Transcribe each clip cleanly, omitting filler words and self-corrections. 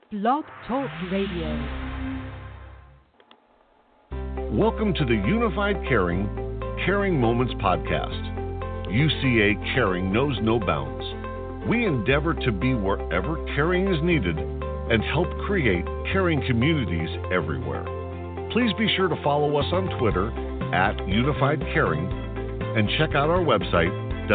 Blog Talk Radio. Welcome to the Unified Caring, Caring Moments podcast. UCA Caring knows no bounds. We endeavor to be wherever caring is needed and help create caring communities everywhere. Please be sure to follow us on Twitter at Unified Caring and check out our website,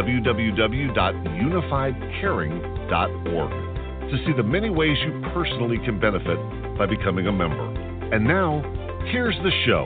www.unifiedcaring.org, to see the many ways you personally can benefit by becoming a member. And now, here's the show.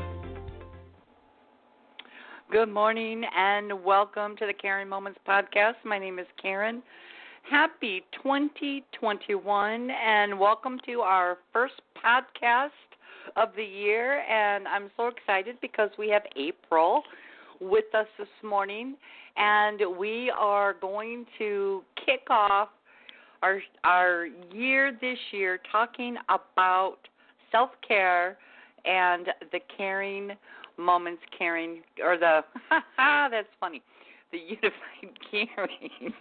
Good morning and welcome to the Caring Moments podcast. My name is Karen. Happy 2021 and welcome to our first podcast of the year. And I'm so excited because we have April with us this morning, and we are going to kick off our year this year talking about self-care and the Caring Moments Caring, or the, that's funny, the Unified Caring.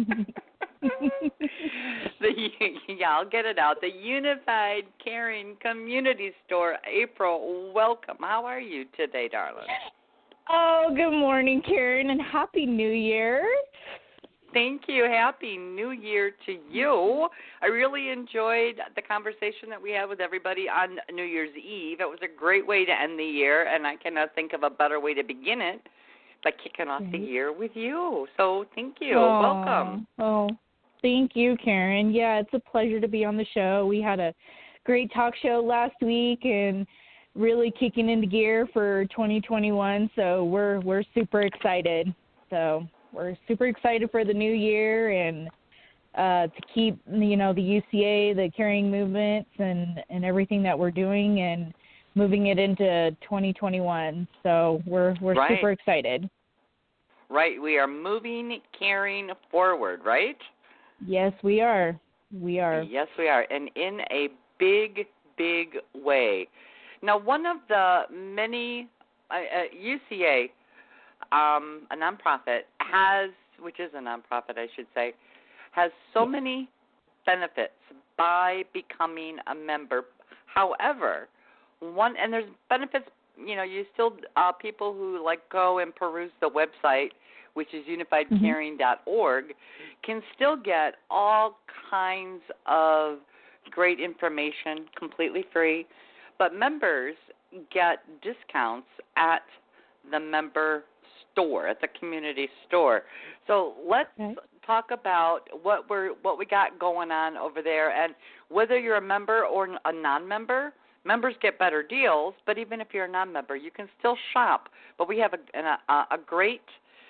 I'll get it out. The Unified Caring Community Store. April, welcome. How are you today, darling? Oh, good morning, Karen, and Happy New Year. Thank you. Happy New Year to you. I really enjoyed the conversation that we had with everybody on New Year's Eve. It was a great way to end the year, and I cannot think of a better way to begin it by kicking off the year with you. So thank you. Welcome. Oh, thank you, Karen. Yeah, it's a pleasure to be on the show. We had a great talk show last week and really kicking into gear for 2021, so we're super excited. So we're super excited for the new year and to keep, the UCA, the caring movements and everything that we're doing and moving it into 2021. So we're right. Super excited. Right. We are moving caring forward, right? Yes, we are. We are. Yes, we are. And in a big, big way. Now, one of the many UCA, a nonprofit, which is a nonprofit, I should say, has so many benefits by becoming a member. However, and there's benefits, you still, people who go and peruse the website, which is unifiedcaring.org, can still get all kinds of great information completely free. But members get discounts at the member store, at the community store. So let's talk about what we got going on over there, and whether you're a member or a non-member. Members get better deals, but even if you're a non-member, you can still shop. But we have a great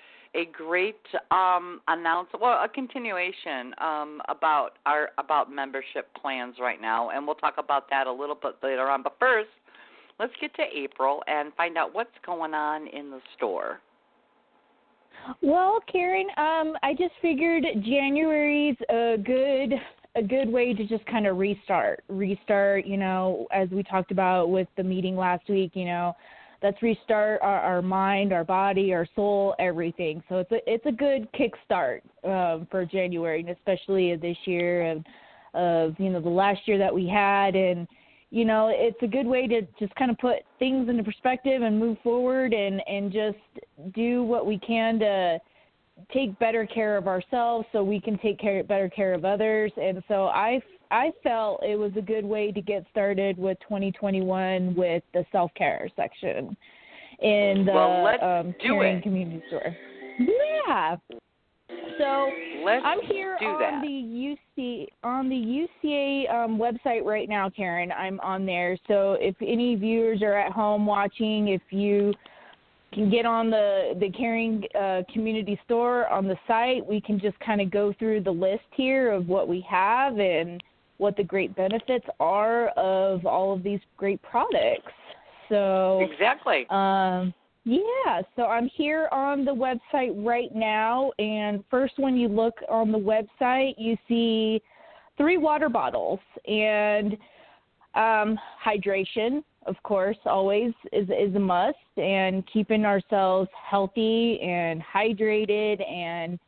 announcement, a continuation about membership plans right now, and we'll talk about that a little bit later on. But first, let's get to April and find out what's going on in the store. Well, Karen, I just figured January's a good way to just kind of restart, as we talked about with the meeting last week, let's restart our mind, our body, our soul, everything. So it's a good kickstart for January, and especially this year of the last year that we had. And, it's a good way to just kind of put things into perspective and move forward and just do what we can to take better care of ourselves so we can take better care of others. And so I felt it was a good way to get started with 2021 with the self-care section in the Caring Community Store. Yeah. So I'm here on the UCA website right now, Karen. I'm on there. So if any viewers are at home watching, if you can get on the Caring Community Store on the site, we can just kind of go through the list here of what we have and what the great benefits are of all of these great products. So exactly. So I'm here on the website right now, and first when you look on the website, you see 3 water bottles, and hydration, of course, always is a must, and keeping ourselves healthy and hydrated and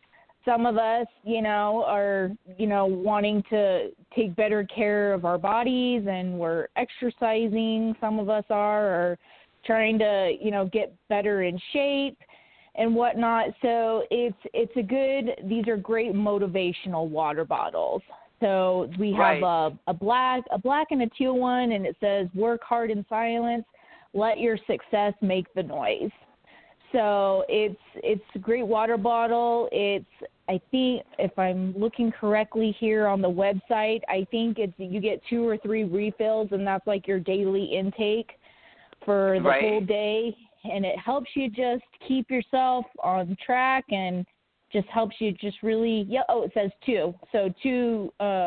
some of us, are, wanting to take better care of our bodies and we're exercising. Some of us are trying to, get better in shape and whatnot. So these are great motivational water bottles. So we have a black and a teal one, and it says, work hard in silence, let your success make the noise. So it's a great water bottle. I think if I'm looking correctly here on the website, I think you get 2 or 3 refills, and that's like your daily intake for the whole day. And it helps you just keep yourself on track and just helps you just really, it says 2. So 2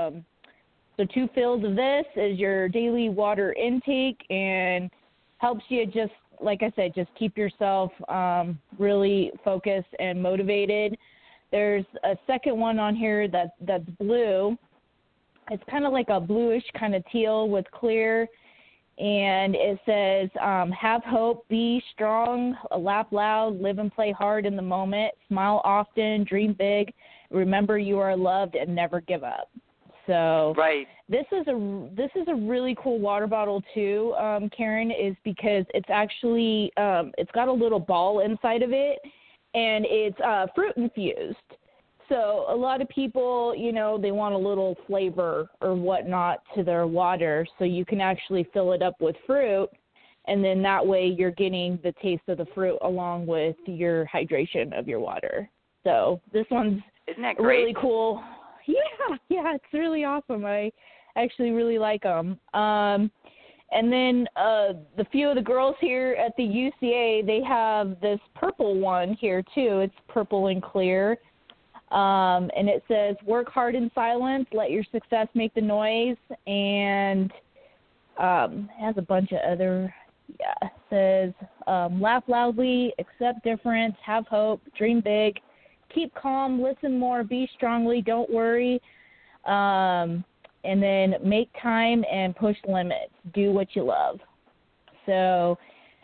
fills of this is your daily water intake and helps you just, like I said, just keep yourself really focused and motivated. There's a second one on here that's blue. It's kind of like a bluish kind of teal with clear. And it says, have hope, be strong, laugh loud, live and play hard in the moment, smile often, dream big, remember you are loved, and never give up. So this is a really cool water bottle too, Karen, is because it's actually it's got a little ball inside of it, and it's fruit infused. So a lot of people, they want a little flavor or whatnot to their water, so you can actually fill it up with fruit, and then that way you're getting the taste of the fruit along with your hydration of your water. So this one's Isn't that great? Really cool. Yeah, it's really awesome. I actually really like them. And then the few of the girls here at the UCA, they have this purple one here too. It's purple and clear. And it says, work hard in silence, let your success make the noise. And it has a bunch of other, it says, laugh loudly, accept difference, have hope, dream big, keep calm, listen more, be strongly, don't worry. And then make time and push limits, do what you love. So,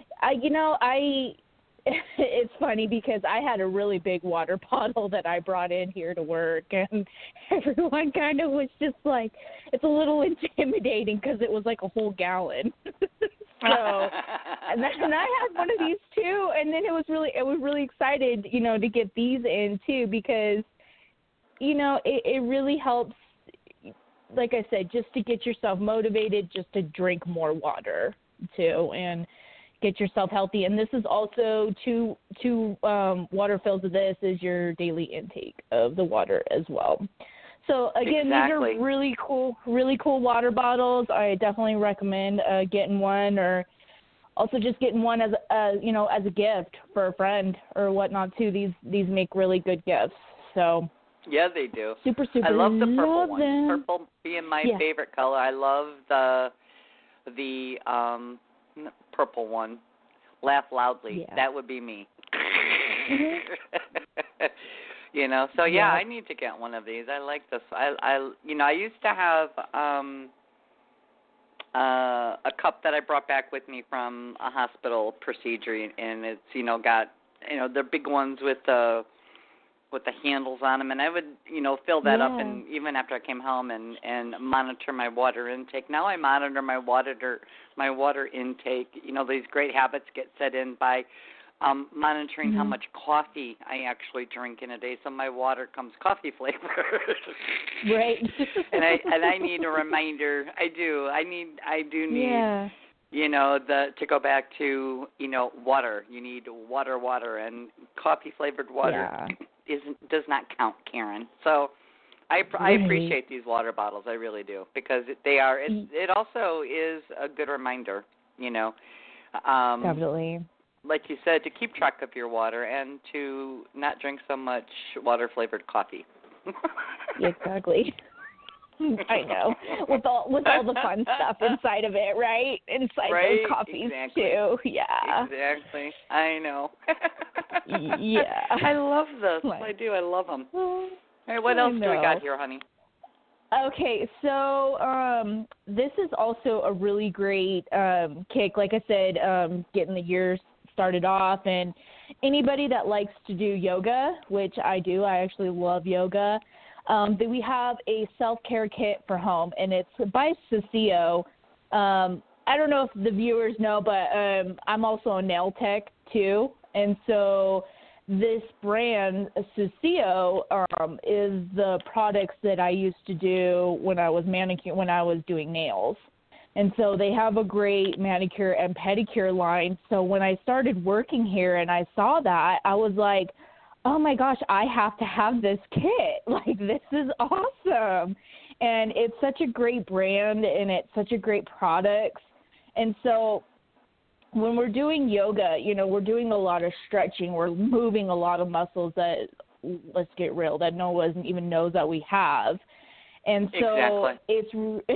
it's funny because I had a really big water bottle that I brought in here to work, and everyone kind of was just like, it's a little intimidating because it was like a whole gallon. So, and I had one of these too, and then I was really excited, to get these in too, because, it really helps, like I said, just to get yourself motivated, just to drink more water too, and get yourself healthy. And this is also two water fills of this is your daily intake of the water as well. So again, These are really cool water bottles. I definitely recommend getting one, or also just getting one as a gift for a friend or whatnot too. These make really good gifts. So yeah, they do. Super. I love the purple one. Them. Purple being my favorite color. I love the purple one. Laugh loudly. Yeah. That would be me. So I need to get one of these. I like this. I used to have a cup that I brought back with me from a hospital procedure, and it's got the big ones with the handles on them, and I would fill that up, and even after I came home and monitor my water intake. Now I monitor my water intake. These great habits get set in by monitoring how much coffee I actually drink in a day, so my water comes coffee flavored. Right. and I need a reminder. I do need to go back to water. You need water, and coffee flavored water does not count, Karen. So I appreciate these water bottles. I really do, because they are. It also is a good reminder. Definitely. Like you said, to keep track of your water and to not drink so much water-flavored coffee. Exactly. I know. With all the fun stuff inside of it, right? Inside those coffees, too. Yeah. Exactly. I know. Yeah. I love this. I do. I love them. All right, what else do we got here, honey? Okay, so this is also a really great kick. Like I said, getting the years started off. And anybody that likes to do yoga, which I do, I actually love yoga, that we have a self-care kit for home, and it's by Sissio. I don't know if the viewers know, but I'm also a nail tech too, and so this brand, Sissio, is the products that I used to do when I was doing nails. And so they have a great manicure and pedicure line. So when I started working here and I saw that, I was like, oh my gosh, I have to have this kit. Like, this is awesome. And it's such a great brand, and it's such a great product. And so when we're doing yoga, we're doing a lot of stretching. We're moving a lot of muscles that, let's get real, that no one even knows that we have. And so it's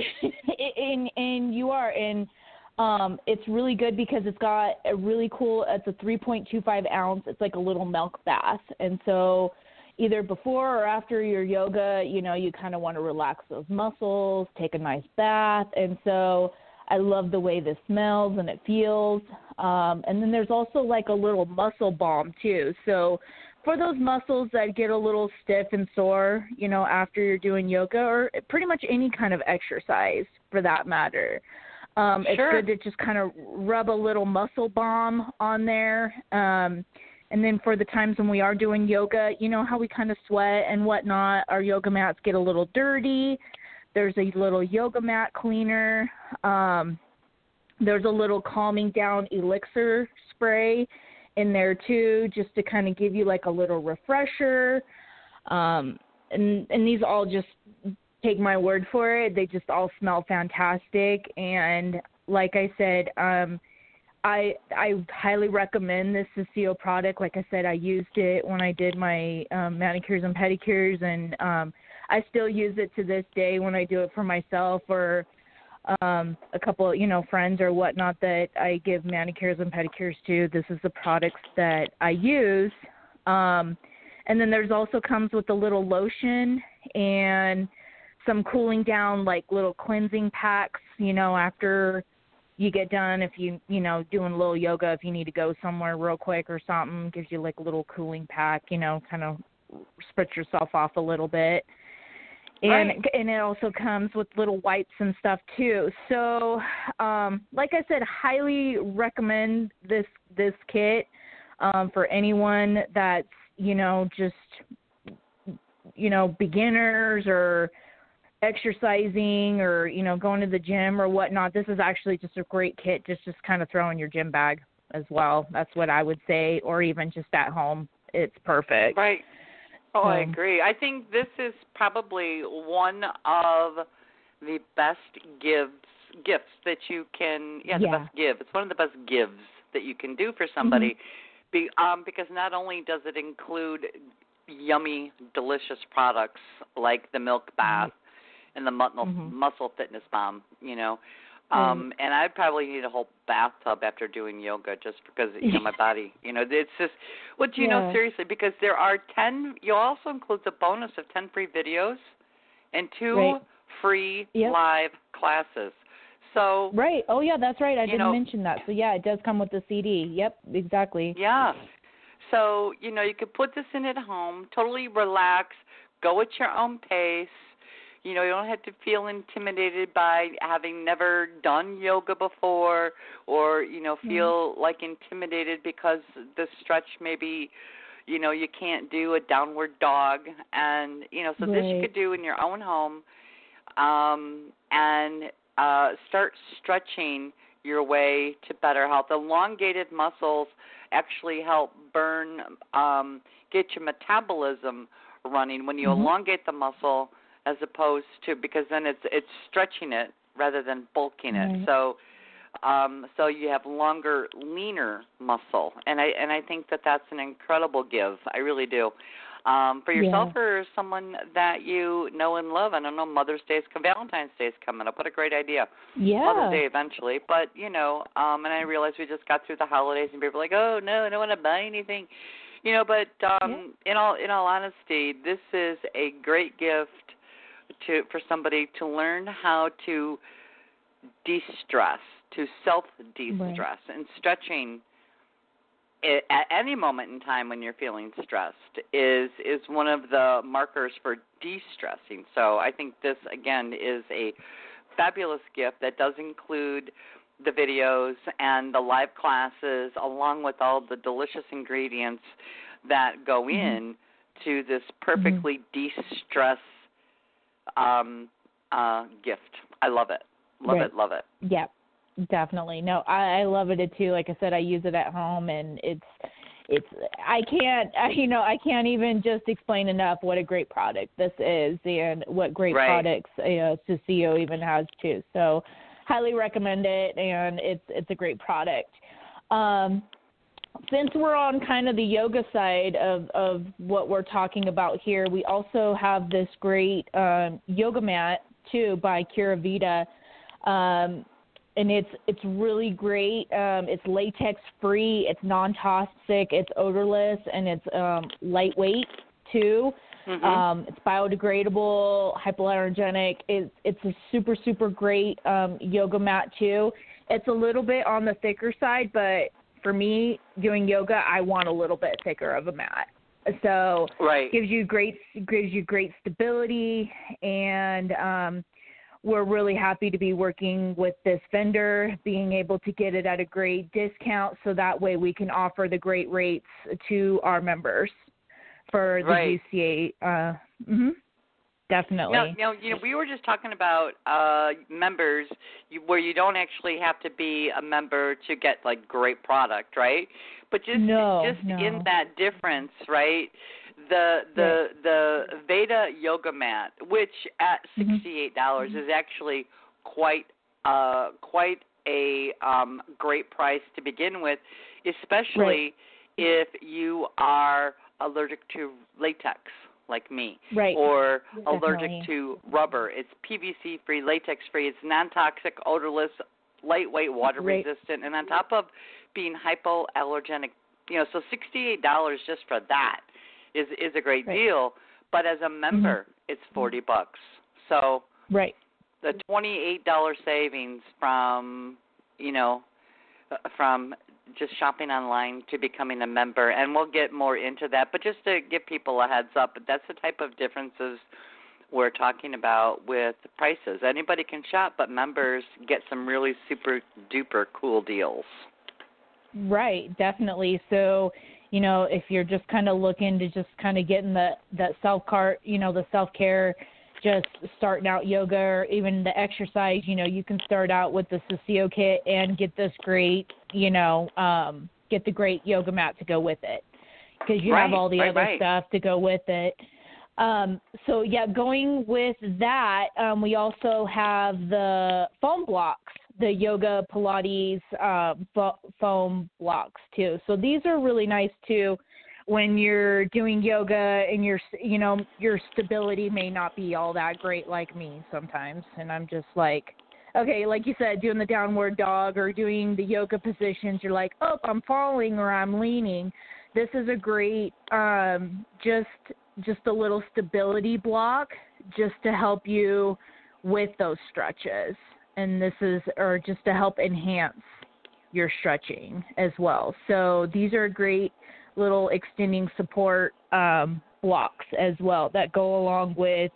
really good because it's got a really cool, it's a 3.25 ounce. It's like a little milk bath. And so either before or after your yoga, you kind of want to relax those muscles, take a nice bath. And so I love the way this smells and it feels. And then there's also like a little muscle balm too. So for those muscles that get a little stiff and sore, after you're doing yoga or pretty much any kind of exercise for that matter, it's good to just kind of rub a little muscle balm on there. And then for the times when we are doing yoga, how we kind of sweat and whatnot, our yoga mats get a little dirty. There's a little yoga mat cleaner. There's a little calming down elixir spray in there too, just to kind of give you like a little refresher. And these all, just take my word for it, they just all smell fantastic. And like I said, I highly recommend this Sissio product. Like I said, I used it when I did my manicures and pedicures, and I still use it to this day when I do it for myself or a couple, friends or whatnot that I give manicures and pedicures to. This is the products that I use. And then there's also comes with a little lotion and some cooling down, like little cleansing packs, after you get done. If you, doing a little yoga, if you need to go somewhere real quick or something, gives you like a little cooling pack, kind of spritz yourself off a little bit. And it also comes with little wipes and stuff too. So, like I said, highly recommend this kit for anyone that's, just, beginners or exercising or, going to the gym or whatnot. This is actually just a great kit, just kind of throw in your gym bag as well. That's what I would say, or even just at home. It's perfect. Right. Oh, I agree. I think this is probably one of the best gifts that you can, the best give. It's one of the best gives that you can do for somebody, because not only does it include yummy, delicious products like the milk bath and the muscle fitness balm, and I probably need a whole bathtub after doing yoga just because, my body, it's just, seriously, because there are 10, you also include the bonus of 10 free videos and 2 free live classes. So. Right. Oh, yeah, that's right. I didn't mention that. So, yeah, it does come with the CD. Yep, exactly. Yeah. So, you could put this in at home, totally relax, go at your own pace. You don't have to feel intimidated by having never done yoga before or, feel like intimidated because the stretch maybe, you can't do a downward dog. And, so this you could do in your own home and start stretching your way to better health. Elongated muscles actually help burn, get your metabolism running. When you elongate the muscle, as opposed to, because then it's stretching it rather than bulking it. So you have longer, leaner muscle, and I think that that's an incredible give. I really do. For yourself or someone that you know and love. I don't know, Mother's Day, Valentine's Day is coming up. What a great idea. Yeah. Mother's Day eventually, but and I realize we just got through the holidays, and people are like, oh no, I don't want to buy anything. But in all honesty, this is a great gift for somebody to learn how to de-stress, to self-de-stress. And stretching at any moment in time when you're feeling stressed is one of the markers for de-stressing. So I think this, again, is a fabulous gift that does include the videos and the live classes along with all the delicious ingredients that go in to this perfectly de-stress gift. I love it. Love it. Yeah, definitely. No, I love it too. Like I said, I use it at home, and it's I can't even just explain enough what a great product this is and what great products Sucio even has too. So highly recommend it, and it's a great product. Since we're on kind of the yoga side of what we're talking about here, we also have this great yoga mat too by Cura Vida, and it's really great. It's latex free, it's non-toxic, it's odorless, and it's lightweight too. It's biodegradable, hypoallergenic. It's a super great yoga mat too. It's a little bit on the thicker side, but for me, doing yoga, I want a little bit thicker of a mat. So gives you great stability, and we're really happy to be working with this vendor, being able to get it at a great discount, so that way we can offer the great rates to our members for the UCA. Definitely. Now, we were just talking about members where you don't actually have to be a member to get like great product, right? But just in that difference, right? The Veda yoga mat, which at $68 is actually quite a great price to begin with, especially if you are allergic to latex, like me, or allergic to rubber. It's PVC-free, latex-free. It's non-toxic, odorless, lightweight, water-resistant, and on top of being hypoallergenic, so $68 just for that is a great deal. But as a member, it's $40. So the $28 savings from just shopping online to becoming a member, and we'll get more into that. But just to give people a heads up, that's the type of differences we're talking about with prices. Anybody can shop, but members get some really super duper cool deals. Right, definitely. So, if you're just kind of looking to just kind of getting that the self-care, just starting out yoga or even the exercise, you can start out with the Sucio kit and get this great, get the great yoga mat to go with it, because you have all the other stuff to go with it. Going with that, we also have the foam blocks, the yoga Pilates foam blocks too. So these are really nice too when you're doing yoga and your stability may not be all that great like me sometimes. And I'm just like, okay, like you said, doing the downward dog or doing the yoga positions, you're like, oh, I'm falling or I'm leaning. This is a great just a little stability block just to help you with those stretches. And or just to help enhance your stretching as well. So these are great little extending support blocks as well that go along with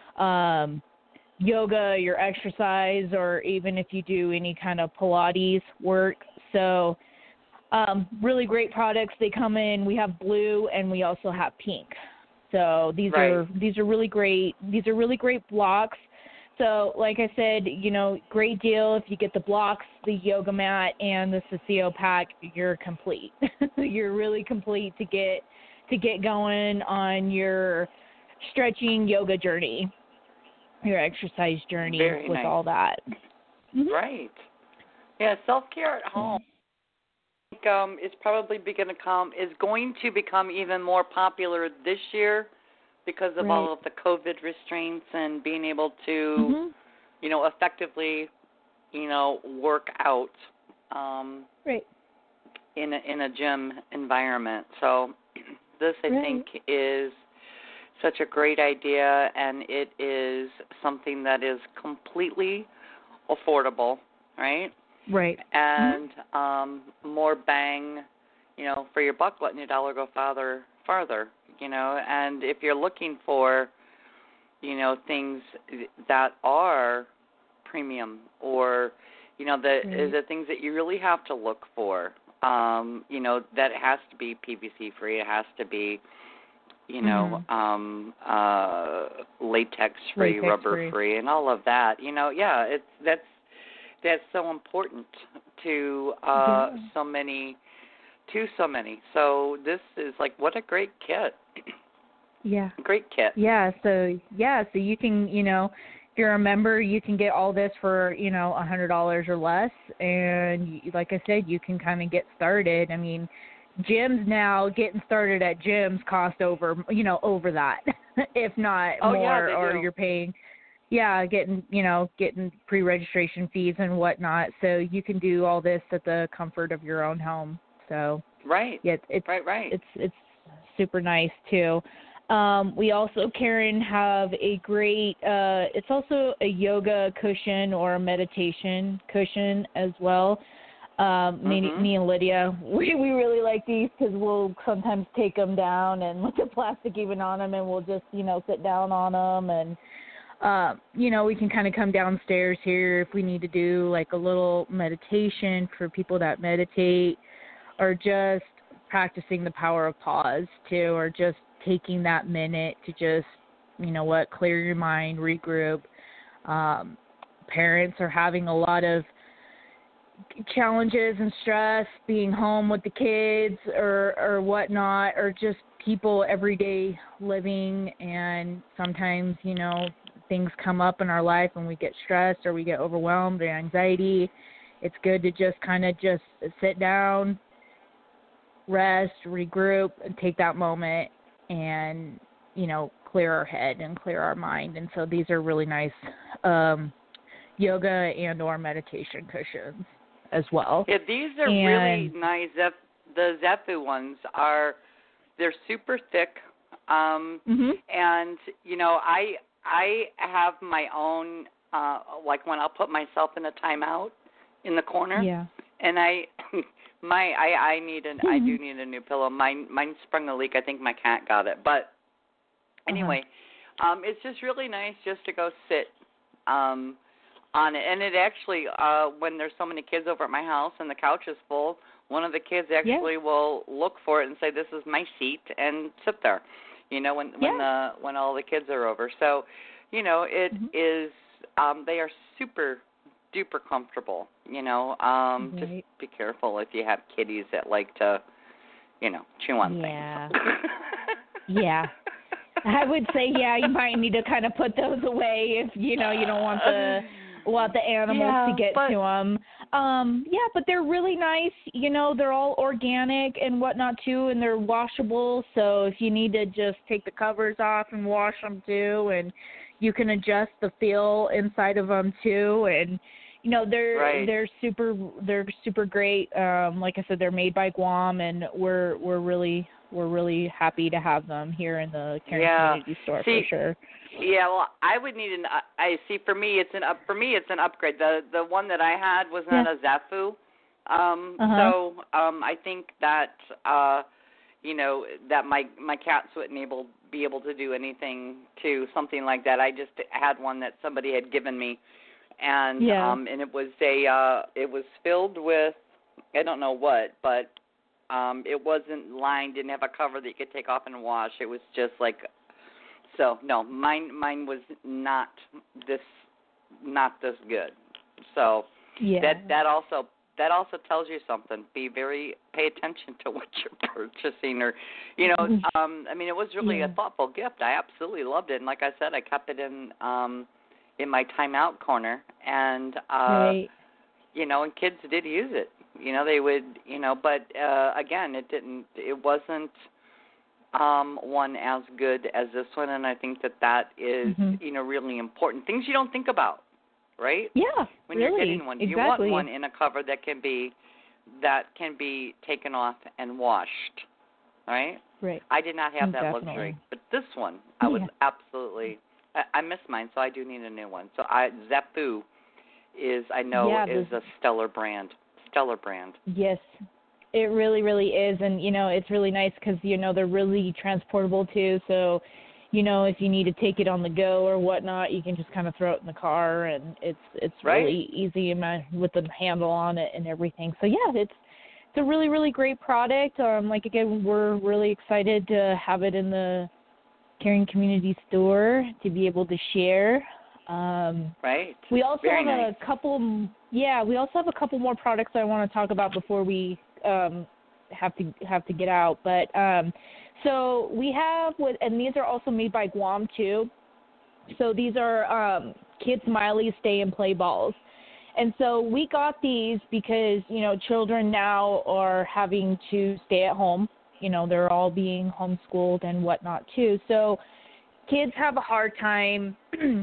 yoga, your exercise, or even if you do any kind of Pilates work. So really great products. They come in, we have blue and we also have pink. So these are really great. These are really great blocks. So like I said, great deal. If you get the blocks, the yoga mat, and the Sucio pack, you're complete. You're really complete to get going on your stretching yoga journey, your exercise journey. Very with nice. All that. Mm-hmm. Right. Yeah, self-care at home is probably going to become even more popular this year, because of all of the COVID restraints and being able to, effectively, work out in a gym environment. So this, I think, is such a great idea, and it is something that is completely affordable, right? Right. And more bang, for your buck, letting your dollar go farther, and if you're looking for, things that are premium or, the things that you really have to look for, that it has to be PVC free, it has to be, latex free, rubber free, and all of that. That's so important to so many. So this is like, what a great kit. Yeah. Great kit. Yeah. So you can, if you're a member, you can get all this for, $100 or less. And like I said, you can kind of get started. I mean, gyms now, getting started at gyms cost over that, if not more, or you're paying, getting pre-registration fees and whatnot. So you can do all this at the comfort of your own home. So right. Yeah, it's super nice too. We also, Karen, have a great, it's also a yoga cushion or a meditation cushion as well. Me and Lydia, we really like these because we'll sometimes take them down and with the plastic even on them, and we'll just, sit down on them. And, we can kind of come downstairs here if we need to do like a little meditation for people that meditate, or just practicing the power of pause too, or just taking that minute to just, clear your mind, regroup. Parents are having a lot of challenges and stress being home with the kids or whatnot, or just people everyday living, and sometimes, things come up in our life and we get stressed or we get overwhelmed or anxiety. It's good to just kind of just sit down, rest, regroup, and take that moment and, clear our head and clear our mind. And so these are really nice yoga and or meditation cushions as well. Yeah, these are really nice. The Zephyr ones they're super thick. And, I have my own, like when I'll put myself in a timeout in the corner. Yeah. And I do need a new pillow. Mine sprung a leak. I think my cat got it. But anyway, it's just really nice just to go sit on it. And it actually, when there's so many kids over at my house and the couch is full, one of the kids actually will look for it and say, "This is my seat," and sit there. When all the kids are over. So, it is. They are super duper comfortable, Just be careful if you have kitties that like to, chew on things. Yeah. I would say, you might need to kind of put those away if, you don't want the animals to get to them. But they're really nice. They're all organic and whatnot too, and they're washable. So if you need to just take the covers off and wash them too, and you can adjust the feel inside of them too, and they're super great. Like I said, they're made by Guam, and we're really happy to have them here in the Caring Community Store for sure. Yeah, well, I would need for me it's an upgrade. The one that I had was not a Zafu. So I think that that my cats wouldn't be able to do anything to something like that. I just had one that somebody had given me, and and it was filled with, I don't know what, but it wasn't lined, didn't have a cover that you could take off and wash. It was just like, so no, mine was not this good. So that also tells you something. Pay attention to what you're purchasing, or I mean, it was really a thoughtful gift. I absolutely loved it, and like I said, I kept it in my timeout corner, and and kids did use it. They would, but again, it wasn't one as good as this one, and I think that is, really important. Things you don't think about, right? Yeah, when you're getting one, you want one in a cover that can be taken off and washed, right? Right. I did not have that luxury, but this one, I was absolutely. I miss mine, so I do need a new one. So Zephyr is a stellar brand. Yes. It really, really is. And, it's really nice because, they're really transportable too. So, if you need to take it on the go or whatnot, you can just kind of throw it in the car, and it's Right. really easy with the handle on it and everything. So, yeah, it's a really, really great product. Again, we're really excited to have it in the Caring Community Store to be able to share. Right. We also Very have nice. a couple. Yeah, we also have a couple more products I want to talk about before we have to get out. But so we have and these are also made by Guam too. So these are Kid Smiley Stay and Play balls. And so we got these because, children now are having to stay at home. They're all being homeschooled and whatnot too. So kids have a hard time,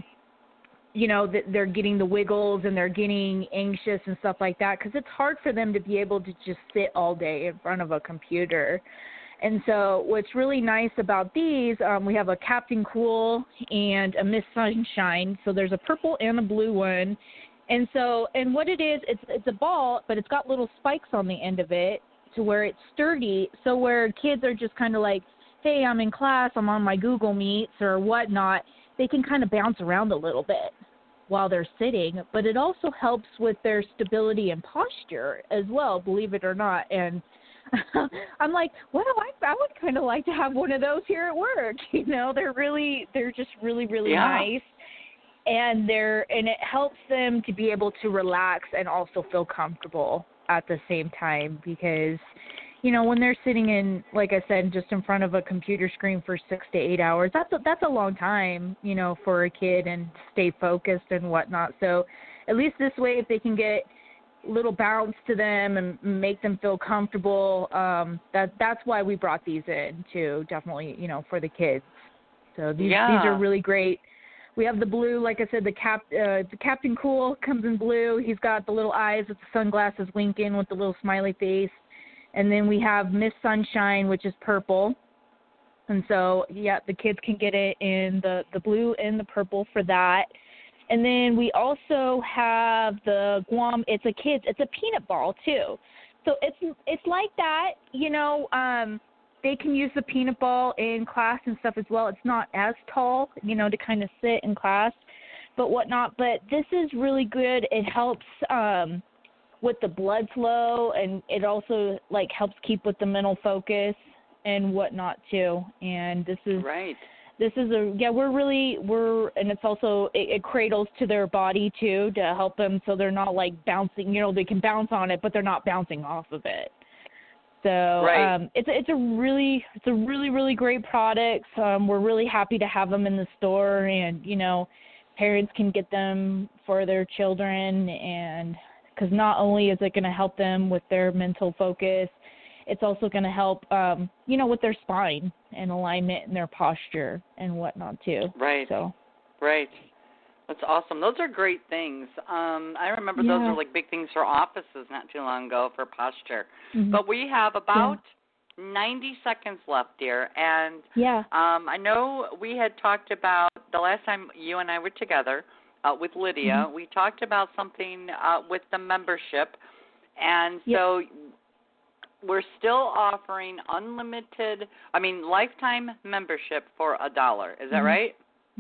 they're getting the wiggles and they're getting anxious and stuff like that because it's hard for them to be able to just sit all day in front of a computer. And so what's really nice about these, we have a Captain Cool and a Miss Sunshine. So there's a purple and a blue one. And what it is, it's a ball, but it's got little spikes on the end of it to where it's sturdy. So where kids are just kind of like, hey, I'm in class, I'm on my Google Meets or whatnot, they can kind of bounce around a little bit while they're sitting. But it also helps with their stability and posture as well, believe it or not. And I'm like, well, I would kind of like to have one of those here at work. They're just really, really nice. And it helps them to be able to relax and also feel comfortable at the same time because, when they're sitting in, like I said, just in front of a computer screen for 6 to 8 hours, that's a long time, for a kid and stay focused and whatnot. So at least this way, if they can get little bounce to them and make them feel comfortable, that's why we brought these in too, definitely, for the kids. So these are really great. We have the blue, like I said, the Captain Cool comes in blue. He's got the little eyes with the sunglasses winking with the little smiley face. And then we have Miss Sunshine, which is purple. And so, the kids can get it in the blue and the purple for that. And then we also have the Guam. It's a peanut ball too. So it's like that, they can use the peanut ball in class and stuff as well. It's not as tall, to kind of sit in class, but whatnot. But this is really good. It helps with the blood flow, and it also helps keep with the mental focus and whatnot too. And this is right. This is and it's also, it cradles to their body too to help them so they're not bouncing, they can bounce on it, but they're not bouncing off of it. So it's a really, really great product. We're really happy to have them in the store, and, parents can get them for their children, and because not only is it going to help them with their mental focus, it's also going to help, with their spine and alignment and their posture and whatnot too. Right. So. Right. That's awesome. Those are great things. I remember those were big things for offices not too long ago for posture. Mm-hmm. But we have about 90 seconds left, dear. And I know we had talked about the last time you and I were together with Lydia, we talked about something with the membership. And so we're still offering lifetime membership for $1. Is that right?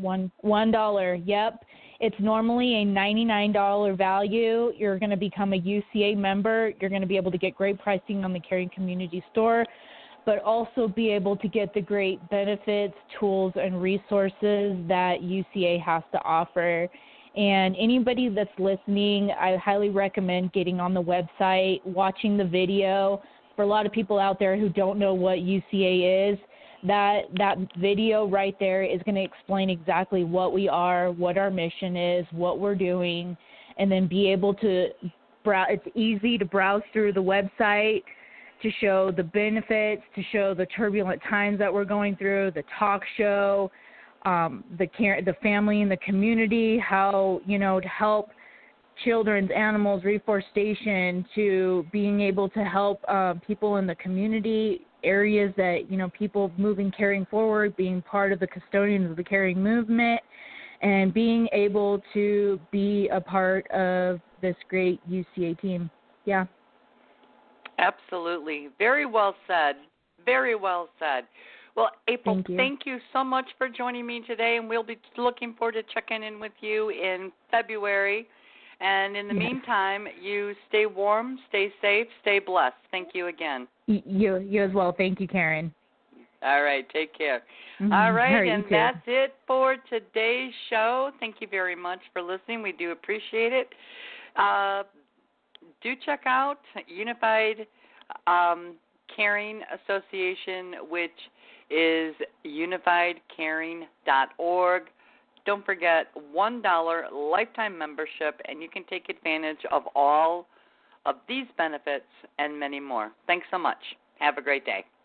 $1. Yep. It's normally a $99 value. You're going to become a UCA member. You're going to be able to get great pricing on the Caring Community Store, but also be able to get the great benefits, tools, and resources that UCA has to offer. And anybody that's listening, I highly recommend getting on the website, watching the video. For a lot of people out there who don't know what UCA is, that video right there is going to explain exactly what we are, what our mission is, what we're doing, and then be able to browse. It's easy to browse through the website to show the benefits, to show the turbulent times that we're going through, the talk show, the family and the community, how, to help children's, animals, reforestation, to being able to help people in the community areas that, people moving, caring forward, being part of the custodians of the caring movement, and being able to be a part of this great UCA team. Yeah. Absolutely. Very well said. Very well said. Well, April, thank you so much for joining me today, and we'll be looking forward to checking in with you in February. And in the meantime, you stay warm, stay safe, stay blessed. Thank you again. You as well. Thank you, Karen. All right. Take care. Mm-hmm. All right. All right, And that's it for today's show. Thank you very much for listening. We do appreciate it. Do check out Unified Caring Association, which is unifiedcaring.org. Don't forget, $1 lifetime membership, and you can take advantage of all of these benefits and many more. Thanks so much. Have a great day.